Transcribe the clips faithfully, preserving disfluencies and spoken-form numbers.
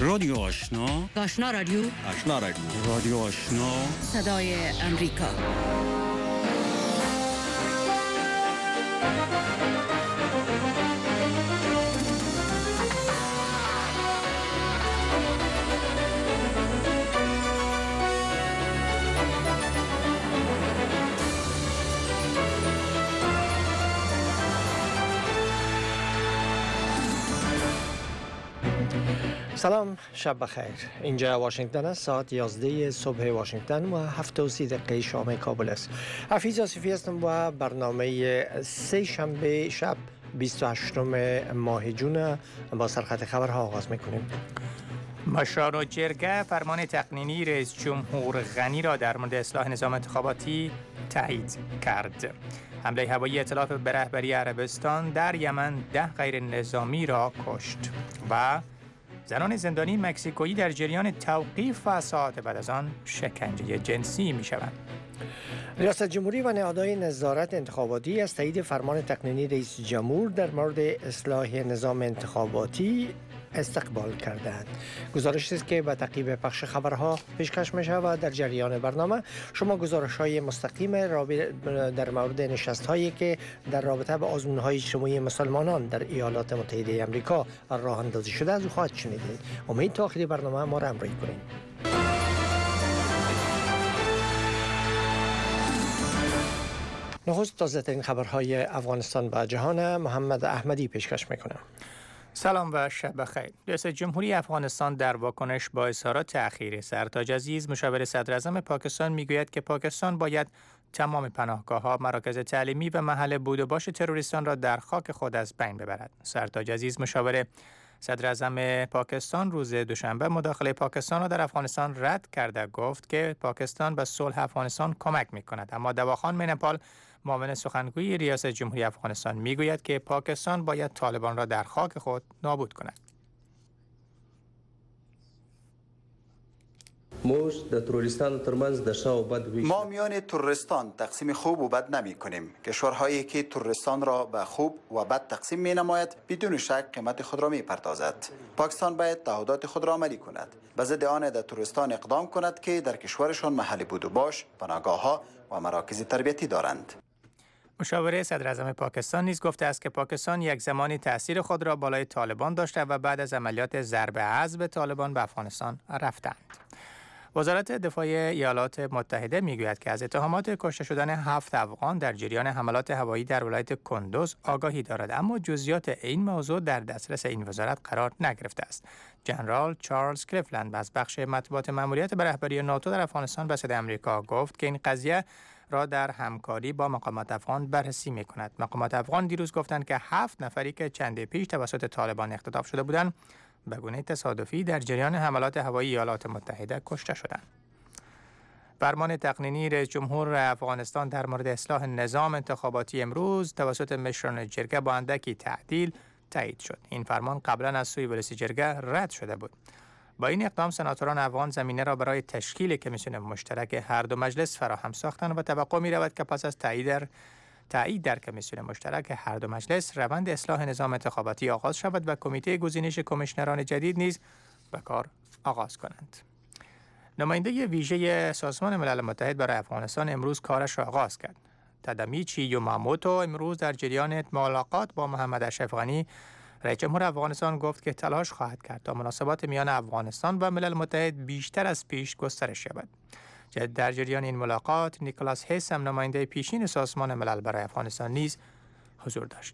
رادیو آشنا، آشنا رادیو، آشنا رادیو، رادیو آشنا، صدای امریکا. سلام، شب بخیر. اینجا واشنگتن است. ساعت یازده صبح واشنگتن و هفت و سی دقیقه شام کابل است. حفیظ آصفی هستم و برنامه سه شنبه شب بیست و هشتم ماه جون با سرخط خبرها آغاز میکنیم. مشارو جرگه فرمان تقنینی رئیس جمهور غنی را در مورد اصلاح نظام انتخاباتی تایید کرد. حمله هوایی ائتلاف به رهبری عربستان در یمن ده غیر نظامی را کشت و زنان زندانی مکزیکویی در جریان توقیف و ساعات بعد از آن شکنجه جنسی می شوند. ریاست جمهوری و نهادهای نظارت انتخاباتی از تایید فرمان تقنینی رئیس جمهور در مورد اصلاح نظام انتخاباتی استقبال کردند. گزارشی است که به تعقیب پخش خبرها پیشکش می شود. در جریان برنامه شما گزارش‌های مستقیم در مورد نشست‌هایی که در رابطه با آزمون‌های اجتماعی مسلمانان در ایالات متحده آمریکا راه اندازی شده از او خواهد شنیدید. امید تا آخر برنامه ما را همراهی کنید. نخست تازه‌ترین خبرهای افغانستان و جهان محمد احمدی پیشکش می‌کنم. سلام و شب بخیر. رئیس جمهوری افغانستان در واکنش با اظهارات تأخیر سرتاج عزیز مشاور صدراعظم پاکستان میگوید که پاکستان باید تمام پناهگاه‌ها، مراکز تعلیمی و محل بود و باش تروریستان را در خاک خود از بین ببرد. سرتاج عزیز مشاور صدراعظم پاکستان روز دوشنبه مداخله پاکستان را در افغانستان رد کرده گفت که پاکستان به صلح افغانستان کمک می‌کند، اما دواخان مینپال معاون سخنگوی ریاست جمهوری افغانستان میگوید که پاکستان باید طالبان را در خاک خود نابود کند. ما میان تروریستان تقسیم خوب و بد نمی کنیم. کشورهایی که تروریستان را به خوب و بد تقسیم می نماید بدون شک قیمت خود را می پردازد. پاکستان باید تعهدات خود را عملی کند. به ضد آن در تروریستان اقدام کند که در کشورشان محل بود و باش، پناهگاه‌ها و مراکز تربیتی دارند. مشاور صدراعظم پاکستان نیز گفته است که پاکستان یک زمانی تأثیر خود را بالای طالبان داشته و بعد از عملیات ضرب عضب طالبان به افغانستان رفتند. وزارت دفاع ایالات متحده میگوید که از اتهامات کشته شدن هفت افغان در جریان حملات هوایی در ولایت کندوز آگاهی دارد، اما جزئیات این موضوع در دسترس این وزارت قرار نگرفته است. جنرال چارلز کلیفلند از بخش مطبوعات مأموریت به رهبری ناتو در افغانستان به صدای آمریکا گفت که این قضیه را در همکاری با مقامات افغان بررسی می‌کند. مقامات افغان دیروز گفتند که هفت نفری که چند پیش توسط طالبان اختطاف شده بودند به گونه تصادفی در جریان حملات هوایی ایالات متحده کشته شدند. فرمان تقنینی رئیس جمهور افغانستان در مورد اصلاح نظام انتخاباتی امروز توسط مشران جرگه با اندکی تعدیل تایید شد. این فرمان قبلا از سوی ولسی جرگه رد شده بود. با این اقدام سناتوران افغان زمینه را برای تشکیل کمیسیون مشترک هر دو مجلس فراهم ساختند و توقع می رود که پس از تایید در تایید در کمیسیون مشترک هر دو مجلس روند اصلاح نظام انتخاباتی آغاز شود و کمیته گزینش کمیشنران جدید نیز به کار آغاز کنند. نماینده ویژه سازمان ملل متحد برای افغانستان امروز کارش را آغاز کرد. تادامیچی یوماموتو امروز در جریان ملاقات با محمد اشرف غنی رئیس جمهور افغانستان گفت که تلاش خواهد کرد تا مناسبات میان افغانستان و ملل متحد بیشتر از پیش گسترش یابد. در جریان این ملاقات نیکلاس هیس هم نماینده پیشین سازمان ملل برای افغانستان نیز حضور داشت.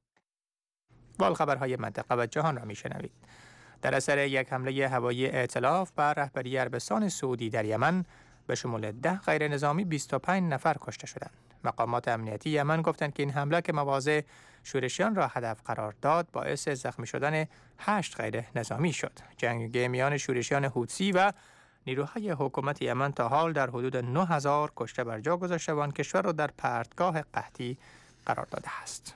وال خبرهای منطقه و جهان را میشنوید. در اثر یک حمله هوایی ائتلاف بر رهبری عربستان سعودی در یمن به شمول ده غیر نظامی بیست و پنج نفر کشته شدند. مقامات امنیتی یمن گفتند که این حمله که مواضع شورشیان را هدف قرار داد باعث زخمی شدن هشت غیر نظامی شد. جنگ میان شورشیان حوثی و نیروهای حکومت یمن تا حال در حدود نه هزار کشته بر جا گذاشته و آن کشور را در پرتگاه قحطی قرار داده است.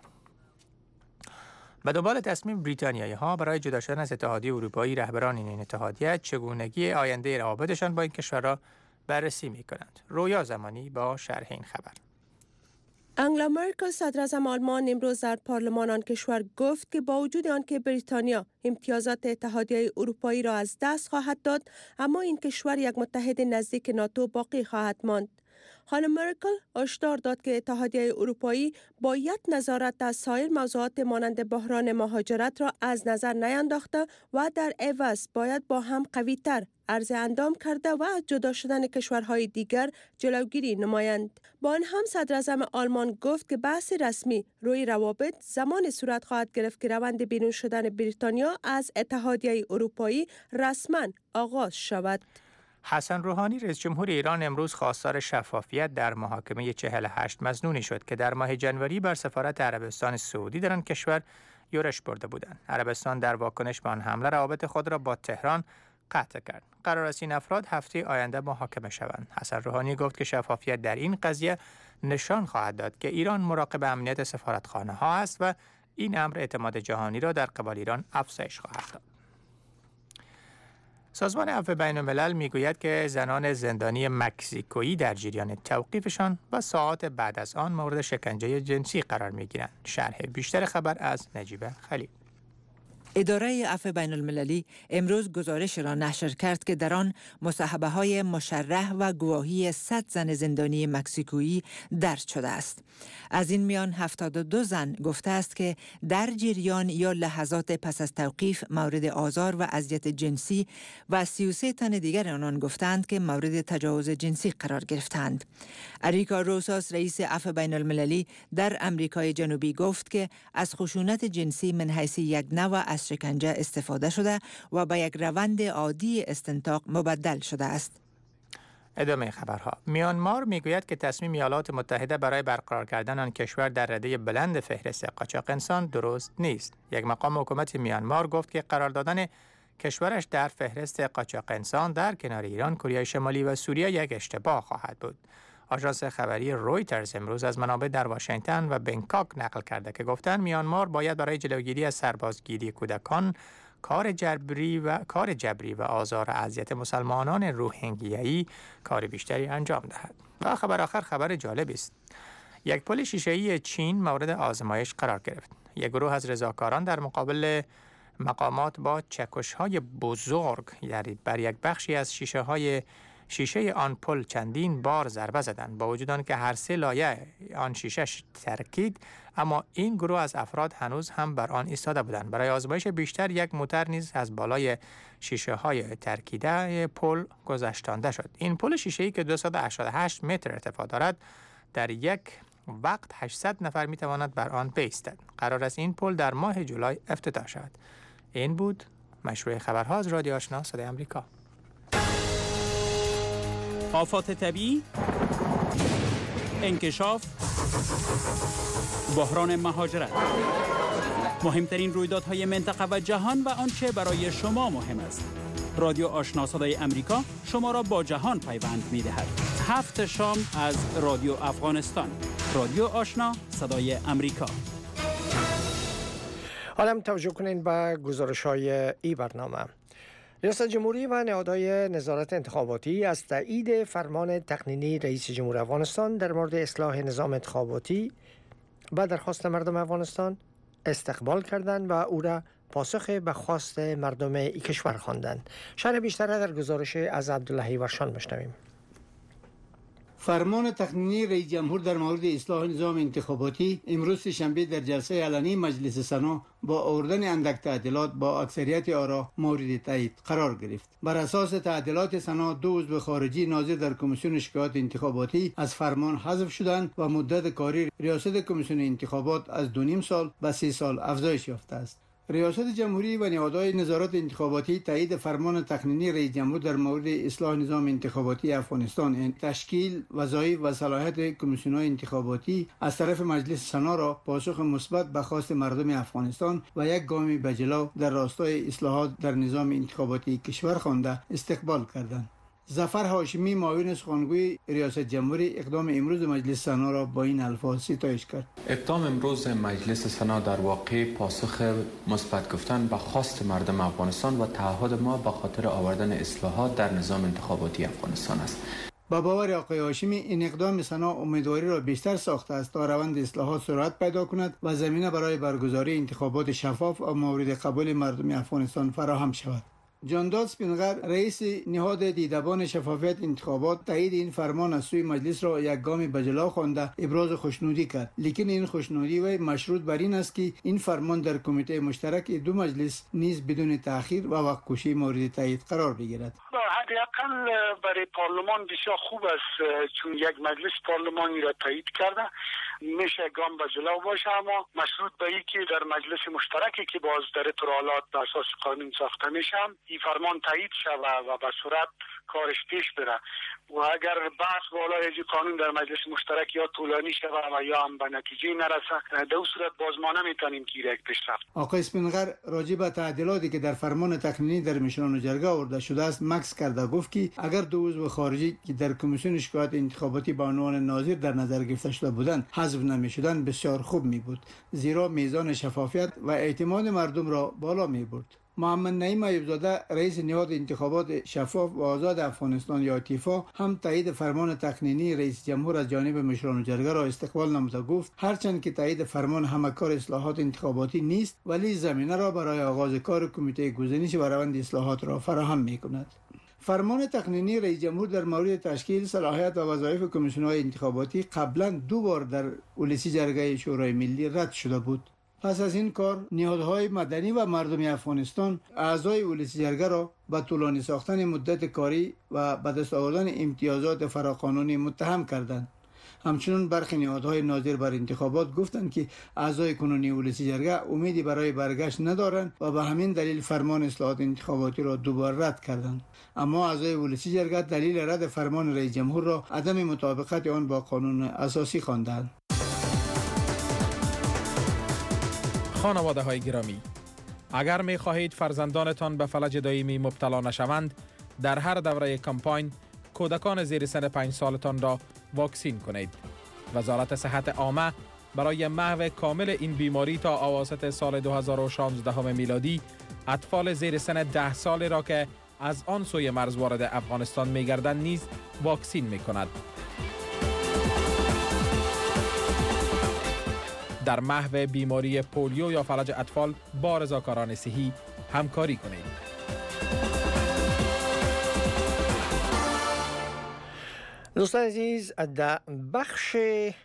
به دنبال تصمیم بریتانیایی ها برای جدا شدن از اتحادیه اروپایی، رهبران این اتحادیه چگونگی آینده روابطشان با این کشور را بررسی می کنند. رویا زمانی با شرح این خبر. انگلا مرکل صدراعظم آلمان امروز در پارلمان آن کشور گفت که با وجود آنکه بریتانیا امتیازات اتحادیه اروپایی را از دست خواهد داد، اما این کشور یک متحد نزدیک ناتو باقی خواهد ماند. خانم مرکل هشدار داد که اتحادیه اروپایی باید نظارت از سایر موضوعات مانند بحران مهاجرت را از نظر نینداخته و در عوض باید با هم قوی‌تر عرض اندام کرده و از جدا شدن کشورهای دیگر جلوگیری نمایند. با آن هم صدراعظم آلمان گفت که بحث رسمی روی روابط زمان صورت خواهد گرفت که روند بیرون شدن بریتانیا از اتحادیه اروپایی رسما آغاز شود. حسن روحانی رئیس جمهور ایران امروز خواستار شفافیت در محاکمه چهل و هشت مظنونی شد که در ماه جنوری بر سفارت عربستان سعودی در آن کشور یورش برده بودند. عربستان در واکنش به آن حمله روابط خود را با تهران قطع کرد. قرار است این افراد هفته آینده محاکمه شوند. حسن روحانی گفت که شفافیت در این قضیه نشان خواهد داد که ایران مراقب امنیت سفارتخانه ها است و این امر اعتماد جهانی را در قبال ایران افزایش خواهد داد. سازمان عفو بین الملل میگوید که زنان زندانی مکزیکویی در جریان توقیفشان و ساعات بعد از آن مورد شکنجه جنسی قرار میگیرند. شرح بیشتر خبر از نجیبه خلیل. اداره عفو بین المللی امروز گزارش را نشر کرد که در آن مصاحبه های مشرح و گواهی صد زن زندانی مکزیکویی درج شده است. از این میان هفتاد و دو زن گفته است که در جریان یا لحظات پس از توقیف مورد آزار و اذیت جنسی و سی و سه تن دیگر آنان گفتند که مورد تجاوز جنسی قرار گرفتند. اریکا روساس رئیس عفو بین المللی در امریکای جنوبی گفت که از خشونت جنسی من حیث یک نوع از شکنجه استفاده شده و به یک روند عادی استنطاق مبدل شده است. ادامه خبرها. میانمار میگوید که تصمیم ایالات متحده برای برقرار کردن آن کشور در رده بلند فهرست قاچاق انسان درست نیست. یک مقام حکومت میانمار گفت که قرار دادن کشورش در فهرست قاچاق انسان در کنار ایران، کره شمالی و سوریه یک اشتباه خواهد بود. آژانس خبری رویترز امروز از منابع در واشنگتن و بنکاک نقل کرده که گفتند میانمار باید برای جلوگیری از سربازگیری کودکان، کار جبری و کار جبری و آزار و اذیت مسلمانان روهینگیایی کار بیشتری انجام دهد. و خبر آخر خبر جالبی است. یک پل شیشه‌ای چین مورد آزمایش قرار گرفت. یک گروه از رضاکاران در مقابل مقامات با چکش‌های بزرگ یعنی بر یک بخشی از شیشه‌های شیشه آن پل چندین بار ضربه زدند. با وجود آنکه هر سه لایه آن شیشه ترکید، اما این گروه از افراد هنوز هم بر آن ایستاده بودند. برای آزمایش بیشتر یک موتر نیز از بالای شیشه های ترکیده پل گذشتانده شد. این پل شیشه‌ای که دویست و هشتاد و هشت متر ارتفاع دارد، در یک وقت هشتصد نفر می تواند بر آن بایستد. قرار است این پل در ماه جولای افتتاح شود. این بود مشروع خبرها از رادیو آشنا صدای آمریکا. آفات طبیعی، انکشاف، بحران مهاجرت، مهمترین رویدادهای منطقه و جهان و آنچه برای شما مهم است. رادیو آشنا صدای آمریکا شما را با جهان پیوند می‌دهد. هفت شام از رادیو افغانستان. رادیو آشنا صدای آمریکا. حالا توجه کنین به گزارش‌های این برنامه. ریاست جمهوری و نهادهای نظارت انتخاباتی از تایید فرمان تقنینی رئیس جمهور افغانستان در مورد اصلاح نظام انتخاباتی و درخواست مردم افغانستان استقبال کردند و او را پاسخ به خواست مردم این کشور خواندند. شرح بیشتر در گزارش از عبدالله ورشان بشنویم. فرمان تقنینی رئیس جمهور در مورد اصلاح نظام انتخاباتی امروز شنبه در جلسه علنی مجلس سنا با آوردن اندک تعدیلات با اکثریت آرا مورد تایید قرار گرفت. بر اساس تعدیلات سنا دو عضو خارجی ناظر در کمیسیون شکایات انتخاباتی از فرمان حذف شدند و مدت کاری ریاست کمیسیون انتخابات از دو نیم سال به سه سال افزایش یافته است. ریاست جمهوری و نهادهای نظارت انتخاباتی تایید فرمان تقنینی رئیس جمهور در مورد اصلاح نظام انتخاباتی افغانستان تشکیل وظایف و صلاحیت کمیسیون‌های انتخاباتی از طرف مجلس سنا را پاسخ مثبت به خواست مردم افغانستان و یک گام به جلو در راستای اصلاحات در نظام انتخاباتی کشور خوانده استقبال کردند. ظفر هاشمی معاون سخنگوی ریاست جمهوری اقدام امروز مجلس سنا را با این الفاظ ستایش کرد. اقدام امروز مجلس سنا در واقع پاسخ مثبت گفتن به خواست مردم افغانستان و تعهد ما به خاطر آوردن اصلاحات در نظام انتخاباتی افغانستان است. با باور آقای هاشمی این اقدام سنا امیدواری را بیشتر ساخته است تا روند اصلاحات سرعت پیدا کند و زمینه برای برگزاری انتخابات شفاف و مورد قبول مردم افغانستان فراهم شود. جانداد سپینغر رئیس نهاد دیدبان شفافیت انتخابات تایید این فرمان از سوی مجلس را یک گام به جلو خوانده ابراز خوشنودی کرد، لیکن این خوشنودی و مشروط بر این است که این فرمان در کمیته مشترک دو مجلس نیز بدون تأخیر و وقت کشی مورد تایید قرار بگیرد. حداقل برای پارلمان بسیار خوب است چون یک مجلس پارلمانی را تایید کرده، میشه گام به جلو باشه، اما مشروط به این که در مجلس مشترکی که باز در اطلاعات به اساس قانون ساخته میشه این فرمان تایید شود و به صورت کارش پیش بره و اگر بحث بالای از قانون در مجلس مشترک یا طولانی شود و یا هم به نتیجه نرسه، در اون صورت باز ما نمیتونیم که یک پیشرفت. آقای اسپینغر راجع به تعدیلاتی که در فرمان تقنینی در مشران جرگه آورده شده است مکس کرده، گفت که اگر دو عضو خارجی که در کمیسیون شکایت انتخاباتی به عنوان ناظر در نظر گرفته شده بودند حذف نمی‌شدند بسیار خوب می بود، زیرا میزان شفافیت و اعتماد مردم را بالا می برد. محمد نعیم ایوب‌زاده رئیس نهاد انتخابات شفاف و آزاد افغانستان یا تیفا هم تایید فرمان تقنینی رئیس جمهور از جانب مشران جرگه را استقبال نموده، گفت هرچند که تایید فرمان همه کار اصلاحات انتخاباتی نیست ولی زمینه را برای آغاز کار کمیته گزینش و روند اصلاحات را فراهم می‌کند. فرمان تقنینی رئیس جمهور در مورد تشکیل صلاحیت و وظایف کمیسیون‌های انتخاباتی قبلا دو بار در اولسی جرگه شورای ملی رد شده بود. پس از این کار نهادهای مدنی و مردم افغانستان اعضای اولسی جرگه را به طولانی ساختن مدت کاری و به دست آوردن امتیازات فراقانونی متهم کردند. همچنین برخی نهادهای ناظر بر انتخابات گفتند که اعضای کنونی اولسی جرگه امیدی برای برگشت ندارند و به همین دلیل فرمان اصلاحات انتخاباتی را دوباره رد کردند. اما اعضای اولسی جرگه دلیل رد فرمان رئیس جمهور را عدم مطابقت آن با قانون اساسی خواندند. خانواده های گرامی، اگر می خواهید فرزندانتان به فلج دائمی مبتلا نشوند، در هر دوره کمپاین کودکان زیر سن پنج سالتان را واکسین کنید. وزارت صحت عامه برای محو کامل این بیماری تا اواسط سال دو هزار و شانزده میلادی اطفال زیر سن ده سال را که از آن سوی مرز وارد افغانستان می گردند نیز واکسین می کند. در محو بیماری پولیو یا فلج اطفال با رضاکاران صحی همکاری کنید. دوستان عزیز، در بخش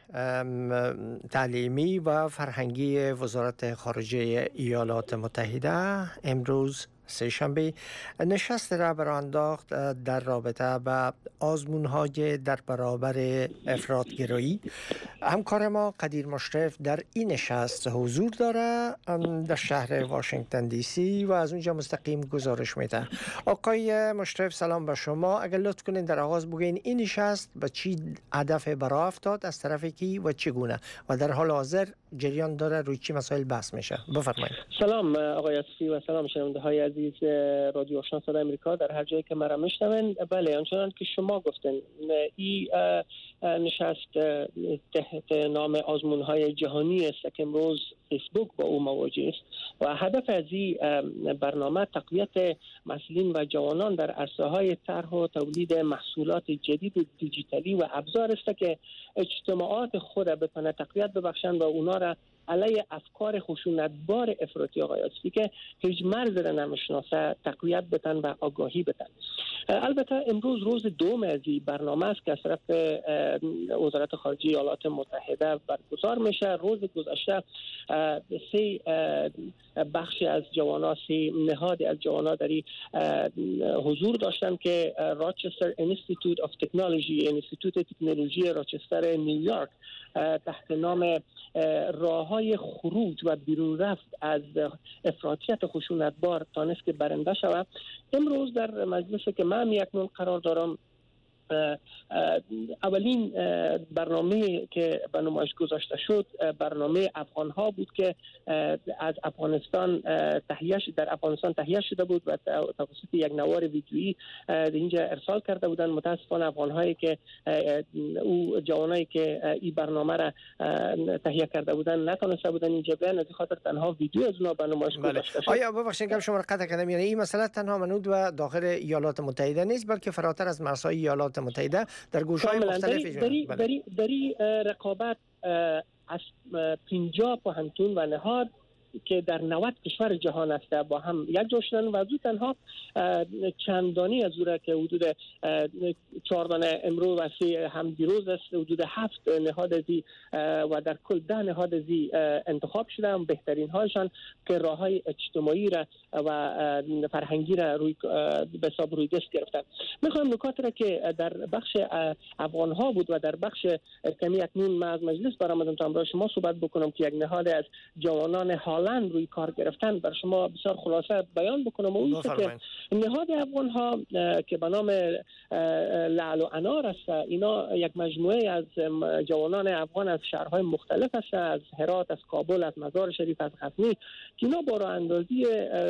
تعلیمی و فرهنگی وزارت خارجه ایالات متحده امروز سه شنبه نشست را برای انداخت در رابطه با آزمون‌های در برابر افراط‌گرایی. همکار ما قدیر مشرف در این نشست حضور داره در شهر واشنگتن دی سی و از اونجا مستقیم گزارش میده. آقای مشرف سلام به شما. اگر لطف کنین در آغاز بگین این نشست به چی هدف برآ افتاد، از طرف کی و چگونه و در حال حاضر جریان داره، روی چی مسائل بحث میشه؟ بفرمایید. سلام آقای اصفی و سلام شنونده های عزیز رادیو آشنا صدای امریکا در هر جایی که مرا میشنون. بله، آنچنان که شما گفتن این نشست تحت نام آزمون های جهانی است که امروز فیسبوک با او مواجه است و هدف از این برنامه تقویت مسئولین و جوانان در عرصه های طرح و تولید محصولات جدید دیجیتالی و ابزار است که اجتماعات خود بتونه تقویت ببخشند و اونا را علیه افکار خشونتبار افراطی آقای آصفی که هیچ مرز را نمیشناسه تقویت بتن و آگاهی بتن. البته امروز روز دوم از این برنامه است که از طرف وزارت خارجه ایالات متحده برگزار میشه. روز گذشته سه بخشی از جوانا، سه نهاد از جوانا در حضور داشتن که راچستر انستیتوت آف تکنولوژی، انستیتوت تکنولوژی راچستر نیویورک تحت نام راههای خروج و بیرون رفت از افراطیت خشونتبار تانست که برنده شود. امروز در مجلسی که من یک نوع قرار دارم، اولین برنامه که به نمایش گذاشته شد برنامه افغان ها بود که از افغانستان تهیه در افغانستان تهیه شده بود و توسط یک نوار ویدیویی اینجا ارسال کرده بودند. متاسفانه افغان هایی که او جوانایی که این برنامه را تهیه کرده بودند نتونسته بودند اینجا بیان، از این خاطر تنها ویدیو از اونها به نمایش گذاشته شد. آیا ببخشید که شما را قطع کردم، یعنی این مسئله تنها منوط و داخل ایالات متحده نیست بلکه فراتر از مرزهای ایالات ایالات متحده در گوشه‌های مختلف دری دری دری رقابت از پنجاه پوهنتون و نهاد که در نود کشور جهان است با هم یک جا شدن و زود تنها چندانی از او که حدود چهار دانه امروز و سه هم دیروز است حدود هفت نهاد ازی و در کل ده نهاد ازی انتخاب شدن بهترین هایشان که راه های اجتماعی را و فرهنگی را روی به حساب روی دست گرفتن. میخوام نکات را که در بخش افغان ها بود و در بخش کمی اکنون ما از مجلس برآمدم تا امروز شما صحبت بکنم که یک نهاد از جوانان هالند روی کار گرفتن بر شما بسیار خلاصه بیان بکنم و اون که نهاد افغان ها که به نام لعل و انار است، اینا یک مجموعه از جوانان افغان از شهرهای مختلف است، از هرات، از کابل، از مزار شریف، از غزنی که اینا با راه اندازی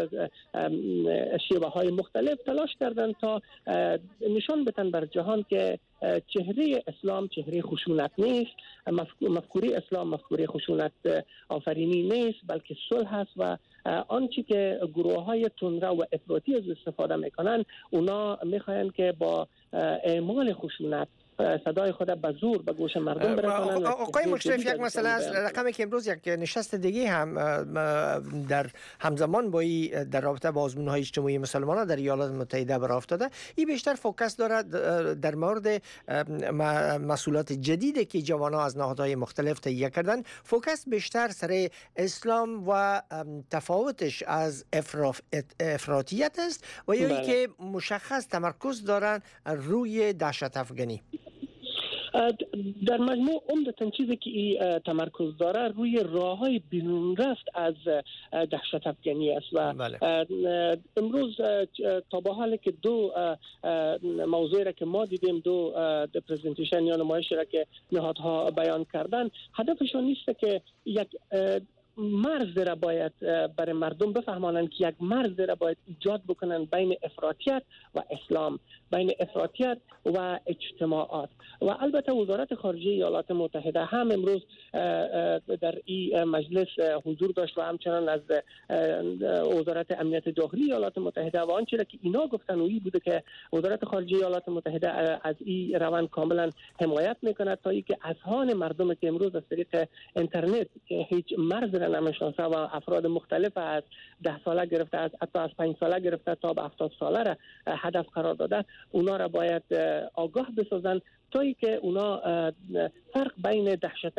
شیوه های مختلف تلاش کردند تا نشان بدن بر جهان که چهره اسلام چهره خشونت نیست، مفکوره اسلام مفکوره خشونت آفرینی نیست، بلکه صلح است و آنچه که گروه های تندرو و افراطی از استفاده میکنن اونا میخواین که با اعمال خشونت صدای خود به زور به گوش مردم برسانند. آقای مشرف، یک مسئله است، رقمی که امروز یک نشست دیگه هم در همزمان با این در رابطه با آزمون‌های اجتماعی مسلمانان در ایالات متحده برآ افتاده، این بیشتر فوکس دارد در مورد مسئولیت جدیدی که جوانان از نهادهای مختلف تهیه کردن. فوکس بیشتر سر اسلام و تفاوتش از افراطیت است و یا اینکه مشخص تمرکز دارن روی دهشت افغانی. در مجموع عمدتاً چیزی که این تمرکز داره روی راه‌های بیرون رفت از دهشت افغانی است و بله. امروز تا به حال که دو موضوع را که ما دیدیم، دو پرزنتیشن یا نمایش را که نهادها بیان کردن، هدفشون نیست که یک مرز را باید برای مردم بفهمانند که یک مرز را باید ایجاد بکنن بین افراطیت و اسلام، بین افراطیت و اجتماعات. و البته وزارت خارجه ایالات متحده هم امروز در این مجلس حضور داشت و همچنان از وزارت امنیت داخلی ایالات متحده و آنچه که اینا گفتن اویی بوده که وزارت خارجه ایالات متحده از این روند کاملا حمایت میکنه تا اینکه اذهان مردم که امروز از طریق اینترنت هیچ مرز را نمیشناسه و افراد مختلف از ده ساله گرفته از حتی از پنج ساله گرفته تا به هفتاد ساله را هدف قرار داده، اونا را باید آگاه بسازن تا اینکه اونا فرق بین دهشت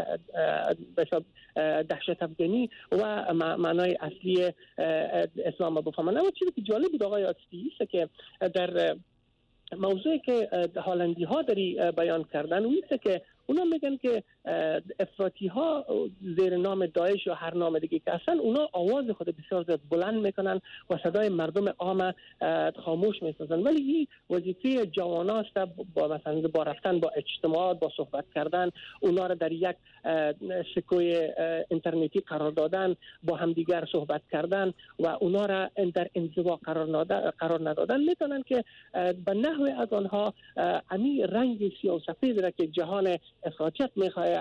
دهشت افغانی و معنای اصلی اسلام را بفهمن. اما چیزی که جالب بود آقای آتشی است که در موضوعی که هالندی ها داری بیان کردن ویسته که اونا میگن که افراطی ها زیر نام داعش یا هر نام دیگه که هستن، اونا آواز خود بسیار زیاد بلند میکنن و صدای مردم عام خاموش میسازن، ولی این وظیفه جوان است با مثلا با رفتن با اجتماعات، با صحبت کردن، اونا را در یک سکوی اینترنتی قرار دادن، با همدیگر صحبت کردن و اونا را در انزوا قرار قرار ندادن، میتونن که به نحو از آنها امی رنگ سیاه و سفید را که جهان افراطیت میخواه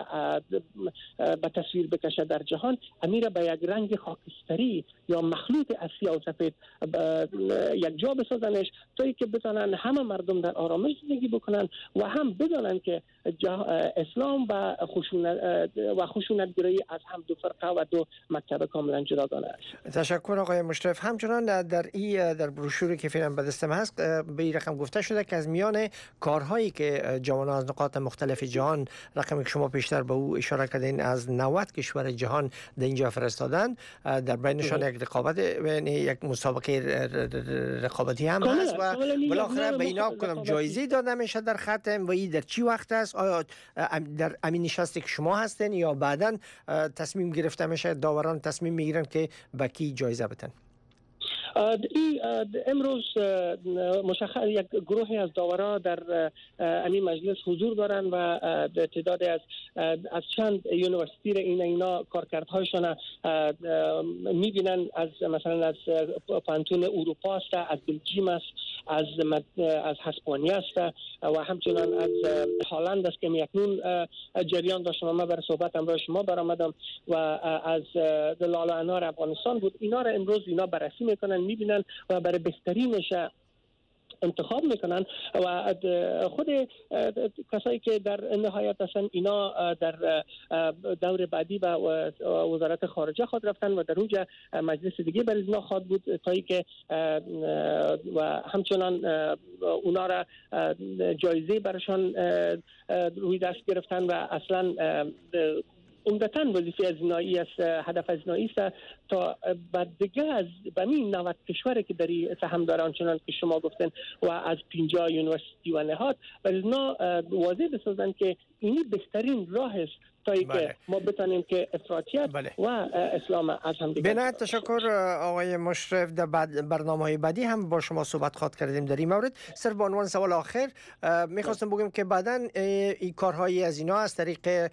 به تصویر بکشه در جهان، امیر به یک رنگ خاکستری یا مخلوط از سیاه و سفید یک جا بسازنش تا اینکه بتونن همه مردم در آرامش زندگی بکنن و هم بدانن که اسلام و خشونت و خشونت گرایی از هم دو فرقه و دو مکتب کاملا جداگانه است. تشکر آقای مشرف. همچنان در این در بروشوری که فعلا به دستم هست به این رقم گفته شده که از میان کارهایی که جوانان از نقاط مختلف جهان، رقمی که شما پیشتر به او اشاره کردین، از نود کشور جهان در اینجا فرستادن، در بینشان یک رقابت، یعنی یک مسابقه رقابتی هم هست و بالاخره به اینا کنم جایزه داده میشه در ختم. و این در چی وقت است؟ آیا در امین نشستی که شما هستین یا بعداً تصمیم گرفته میشه، داوران تصمیم میگیرن که به کی جایزه بدن؟ ای امروز مشخص یک گروهی از داورا در این مجلس حضور دارن و تعدادی از از چند یونیورسیتی این اینا کارکردهایشان میبینن، از مثلا از پانتون اروپا است، از بلژیم است، از از اسپانیا است و همچنان از هلند است که میکنون جریان داشتم. ما برای صحبت امروز شما برآمدم و از لال و انار افغانستان بود. اینا را امروز اینا بررسی میکنن، میبینن و برای بهترینش انتخاب میکنن و خود کسایی که در نهایت هستن اینا در دور بعدی و وزارت خارجه خود رفتن و در اونجا مجلس دیگه برای اینا خواهد بود تا اینکه و همچنان اونا را جایزه برشان روی دست گرفتن و اصلا عمدتاً وظیفه ازینایی است، هدف ازینایی است تا بعد دیگه از بمین نود کشوری که در سهم دارن چنان که شما گفتن و از پنجاه یونیورسیتی و نهاد برای اینا واضح بسازن که اینی بهترین راه است تا اینکه ما بتونیم که افراطیت بله. و اسلام از هم دیگه. بنایت تشکر آقای مشرف. در بعد برنامه‌های بعدی هم با شما صحبت خواهد کردیم در این مورد. صرف به عنوان سوال آخر میخواستم بگم که بعداً این کارهایی از اینا از طریق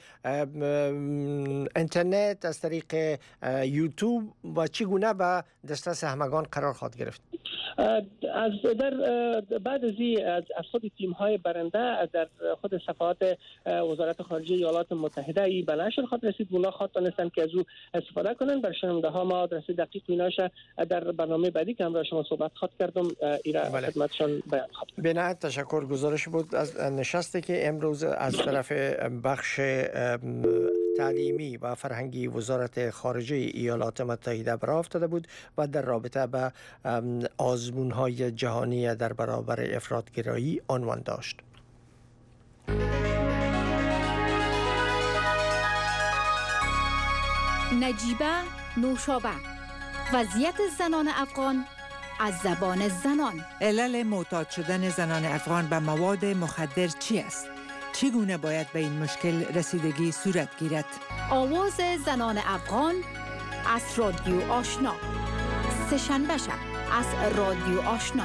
اینترنت، از طریق یوتیوب و چگونه به دسترس همگان قرار خواهد گرفت؟ از در بعد از از از خود تیم های برنده در خود صفحات وزارت خارجه ایالات متحده ای به نشر خواهد رسید. اونا خواهد دانستن که از او استفاده کنن. برای شنونده ها ما آدرس دقیق ایناش در برنامه بعدی که همراه شما صحبت خواهد کردم ایرا بله. خدمتشان بیان خواهد. بنایت تشکر. گزارش بود از نشستی که امروز از طرف بخش تعلیمی و فرهنگی وزارت خارجه ایالات متحده برآورده افتاده بود و در رابطه به آزمون‌های جهانی در برابر افراط‌گرایی عنوان داشت. نجیبه نوشابه، وضعیت زنان افغان از زبان زنان. علل معتاد شدن زنان افغان به مواد مخدر چی است؟ چگونه باید به این مشکل رسیدگی صورت گیرد؟ آواز زنان افغان از رادیو آشنا، سه‌شنبه شب از رادیو آشنا.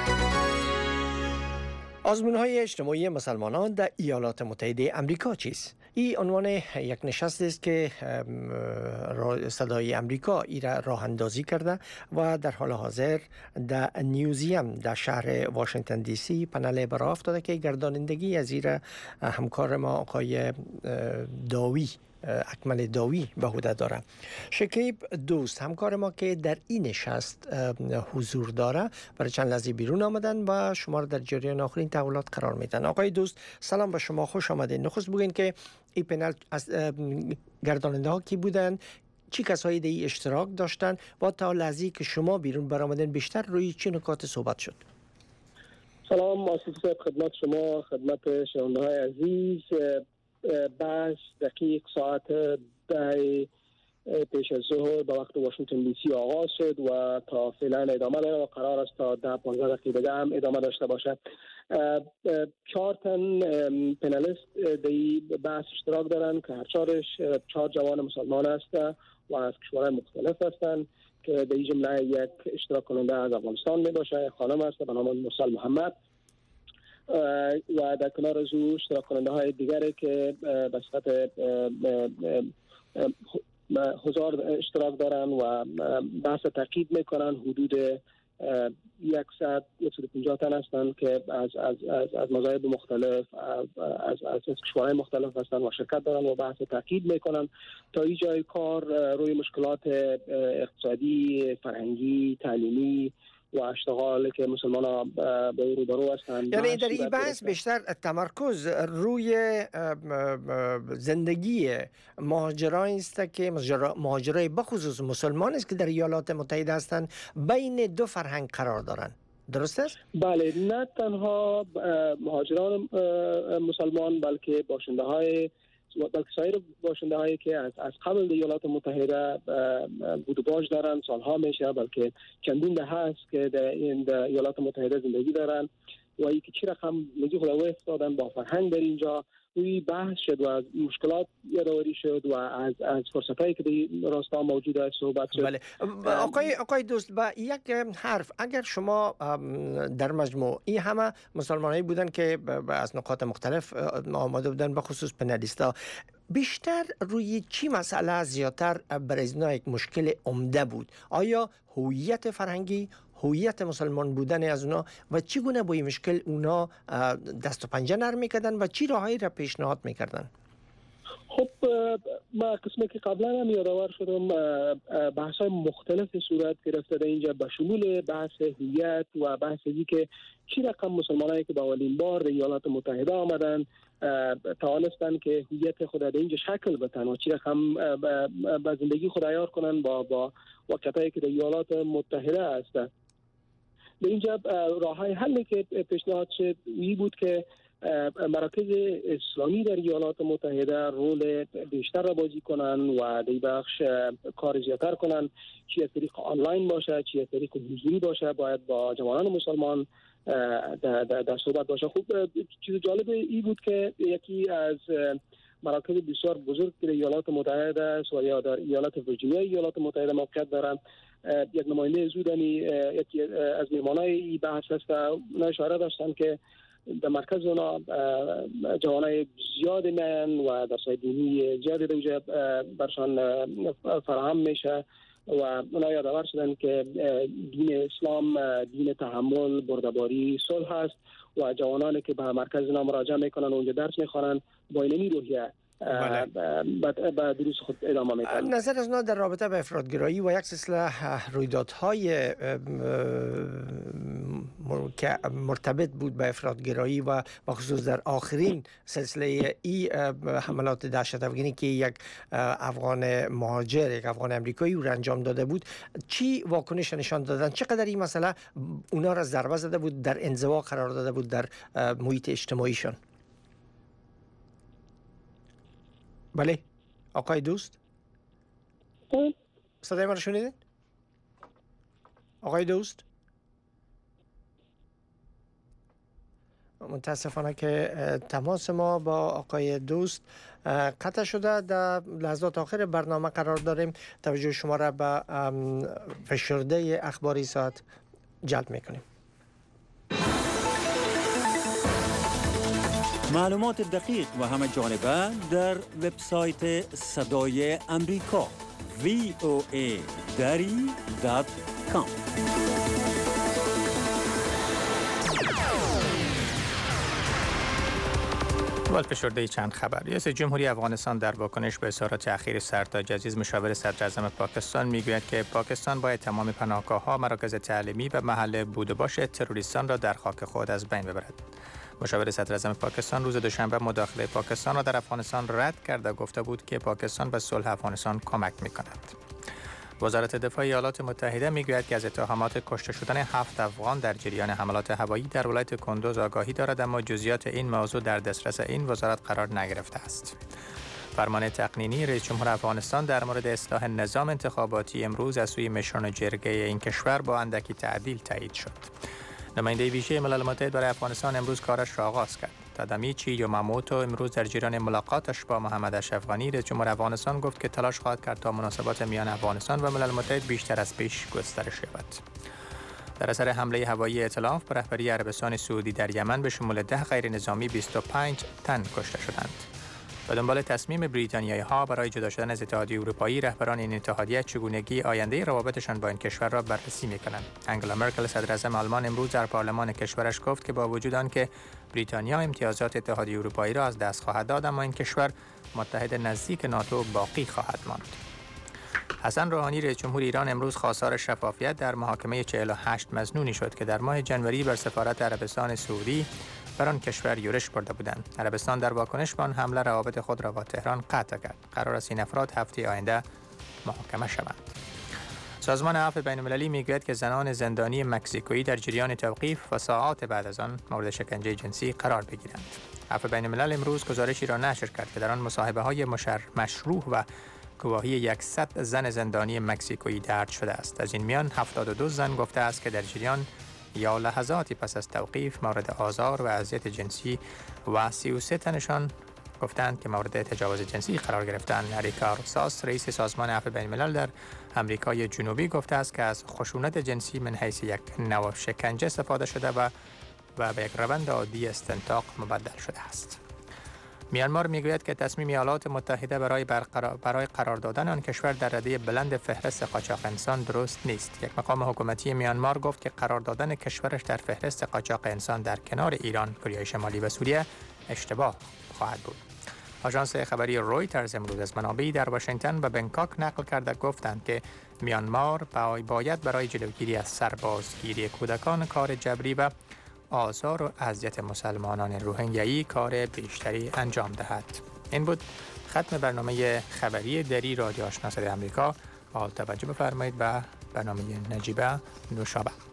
آزمون‌های اجتماعی مسلمانان در ایالات متحده آمریکا چیست؟ این عنوان یک نشست است که صدای آمریکا ای را راه اندازی کرده و در حال حاضر در نیوزیم در شهر واشنگتن دی سی پنل برآورده افتاده که گردانندگی از این همکار ما آقای داوی اکمل داوی به عهده داره. شکیب دوست همکار ما که در این نشست حضور داره برای چند لحظه بیرون آمدن و شما را در جریان آخرین تحولات قرار میدن. آقای دوست سلام به شما، خوش آمدین. نخست بگین که این پنل از گرداننده ها کی بودن، چی کسایی در اشتراک داشتن و تا لحظه‌ای که شما بیرون برآمدن بیشتر روی چه نکات صحبت شد؟ سلام آصف صاحب، خدمت شما، خدمت شنونده‌های عزیز. بحث دقیق ساعت ده پیش از ظهر به وقت واشنگتن دی سی آغاز شد و تا فعلا ادامه داره و قرار است تا ده پانزده دقیقه دیگه هم ادامه داشته باشه. چهار تن پنالیست در بحث اشتراک دارن که هر چهارش چهار جوان مسلمان هستند و از کشورهای مختلف هستند که در این جمله یک اشتراک کننده از افغانستان می باشه، خانم است به نام مرسل محمد و در کنار از او اشتراک کننده های دیگری که به صفت هزار اشتراک دارن و بحث تعقیب میکنن. حدود صد و پنجاه تن هستند که از از از از مذاهب مختلف از از از کشورهای مختلف هستند و شرکت دارن و بحث تعقیب میکنن تا این جای کار روی مشکلات اقتصادی، فرهنگی، تعلیمی و اشتغال که مسلمان ها به روبرو هستند. یعنی در این بحث بیشتر تمرکز روی زندگی مهاجران است که مهاجرای بخصوص مسلمان است که در ایالات متحده هستند بین دو فرهنگ قرار دارند. درست است؟ بله، نه تنها مهاجران مسلمان بلکه باشنده های بلکه سایر باشنده هایی که از از قبل در ایالات متحده بود و باش دارن، سالها میشه بلکه چندین دهه است که در این ایالات متحده زندگی دارن و ای که چی رقم میگی خدا افتادن با فرهنگ در اینجا روی بحث شد و از مشکلات یادآوری شد و از از فرصتایی که در راستا موجود است صحبت شد. بله. آقای آقای دوست با یک حرف، اگر شما در مجموع این همه مسلمانایی بودن که از نقاط مختلف آماده بودن به خصوص پنالیستا، بیشتر روی چی مسئله زیادتر برای اینا یک مشکل عمده بود؟ آیا هویت فرهنگی، هویت مسلمان بودن از اونا و چگونه با این مشکل اونا دست و پنجه نرم میکردن و چی راهایی را پیشنهاد میکردن؟ خب ما قسمی که قبلا هم یادآور شدم بحث های مختلف صورت گرفته در اینجا به شمول بحث هویت و بحث ای که چی رقم مسلمانایی که به اولین بار در ایالات متحده آمدن توانستن که هویت خود در اینجا شکل بدن و چی رقم به زندگی خود عیار کنن با با وقتایی که در ایالات متحده هستند. در اینجا راه های حلی که پیشنهاد شد این بود که مراکز اسلامی در ایالات متحده رول بیشتر را بازی کنن و در بخش کار زیادتر کنن، چی از طریق آنلاین باشه چی از طریق حضوری باشه، باید با جوانان مسلمان در, در, در صحبت باشه. خوب چیز جالب این بود که یکی از مراکز بسیار بزرگ در ایالات متحده است و یا در ایالت ویرجینیا ایالات متحده موقعیت دارن، یک نماینده زودنی یکی از میهمانای این بحث هست، اونا اشاره داشتن که در مرکز اونا جوانای زیادی میان و درسای دینی زیادی در اونجا برشان فراهم میشه و اونا یادآور شدن که دین اسلام دین تحمل، بردباری، صلح هست و جوانانی که به مرکز اونا مراجعه میکنن و اونجا درس میخوانن با این روحیه به دروس خود ادامه میدن. نظر از اونا در رابطه به افراطگرایی و یک سلسله رویدادهای که مرتبط بود به افراطگرایی و بخصوص در آخرین سلسله ای حملات دهشت افغانی که یک افغان مهاجر، یک افغان امریکایی رو انجام داده بود، چی واکنش نشان دادن؟ چقدر این مسئله اونا را ضربه زده بود، در انزوا قرار داده بود در محیط اجتماعیشان؟ بله آقای دوست، صدای من رو شنیدین؟ آقای دوست، متاسفانه که تماس ما با آقای دوست قطع شده. در لحظات آخر برنامه قرار داریم، توجه شما را به فشرده اخباری ساعت جلب میکنیم. معلومات دقیق و همه جانبه در وبسایت صدای امریکا وی او ای دری دات کام. اول فشرده چند خبر. ریاست جمهوری افغانستان در واکنش به اظهارات اخیر سرتاج عزیز مشاور صدر اعظم پاکستان میگوید که پاکستان باید تمام پناهگاه‌ها، مراکز تعلیمی و محل بود و باش تروریستان را در خاک خود از بین ببرد. مشاور صدر اعظم پاکستان روز دوشنبه مداخله پاکستان را در افغانستان رد کرده گفته بود که پاکستان به صلح افغانستان کمک می‌کند. وزارت دفاع ایالات متحده میگوید که از اتهامات کشته شدن هفت افغان در جریان حملات هوایی در ولایت کندوز آگاهی دارد، اما جزئیات این موضوع در دسترس این وزارت قرار نگرفته است. فرمان تقنینی رئیس جمهور افغانستان در مورد اصلاح نظام انتخاباتی امروز از سوی مشران جرگه این کشور با اندکی تعدیل تایید شد. نماینده ویژه ملل متحد برای افغانستان امروز کارش را آغاز کرد. تادامیچی یاماموتو امروز در جریان ملاقاتش با محمد اشرف غنی رئیس جمهور افغانستان گفت که تلاش خواهد کرد تا مناسبات میان افغانستان و ملل متحد بیشتر از پیش گسترش یابد. در اثر حمله هوایی ائتلاف به رهبری عربستان سعودی در یمن به شمول ده غیر نظامی بیست و پنج تن کشته شدند. به دنبال تصمیم بریتانیایی ها برای جدا شدن از اتحادیه اروپایی، رهبران این اتحادیه چگونگی آینده روابطشان با این کشور را بررسی می‌کنند. انگلا مرکل صدر اعظم آلمان امروز در پارلمان کشورش گفت که با وجود آنکه بریتانیا امتیازات اتحادیه اروپایی را از دست خواهد داد، اما این کشور متحد نزدیک ناتو باقی خواهد ماند. حسن روحانی رئیس جمهور ایران امروز خواستار شفافیت در محاکمه چهل و هشت مظنونی شد که در ماه جنوری بر سفارت عربستان سعودی بر آن کشور یورش برده بودند. عربستان در واکنش به آن حمله روابط خود را با تهران قطع کرد. قرار است این افراد هفته آینده محاکمه شوند. سازمان عفو بین‌المللی میگوید که زنان زندانی مکزیکویی در جریان توقیف و ساعات بعد از آن مورد شکنجه جنسی قرار بگیرند. عفو بین‌الملل امروز گزارشی را نشر کرد که در آن مصاحبه‌های مشروع و گواهی صد زن زندانی مکزیکویی درج شده است. از این میان هفتاد و دو زن گفته است که در جریان یا لحظاتی پس از توقیف مورد آزار و اذیت جنسی و سی و سه تنشان گفتند که مورد تجاوز جنسی قرار گرفتند. اریکا روساس رئیس سازمان عفو بین‌الملل در امریکای جنوبی گفته است که از خشونت جنسی من حیث یک نوع شکنجه استفاده شده و و به یک روند عادی استنطاق مبدل شده است. میانمار میگوید که تصمیم ایالات متحده برای برقرار برای قرار دادن آن کشور در رده بلند فهرست قاچاق انسان درست نیست. یک مقام حکومتی میانمار گفت که قرار دادن کشورش در فهرست قاچاق انسان در کنار ایران، کره شمالی و سوریه اشتباه خواهد بود. آژانس خبری رویترز امروز از منابعی در واشنگتن و بنکاک نقل کرده گفتند که میانمار باید برای جلوگیری از سربازگیری کودکان کار جبری و آزار و اذیت مسلمانان روهینگیایی کار بیشتری انجام دهد. این بود ختم برنامه خبری دری رادیو آشنا صدای آمریکا. با توجه بفرمایید به برنامه نجیبه نوشابه.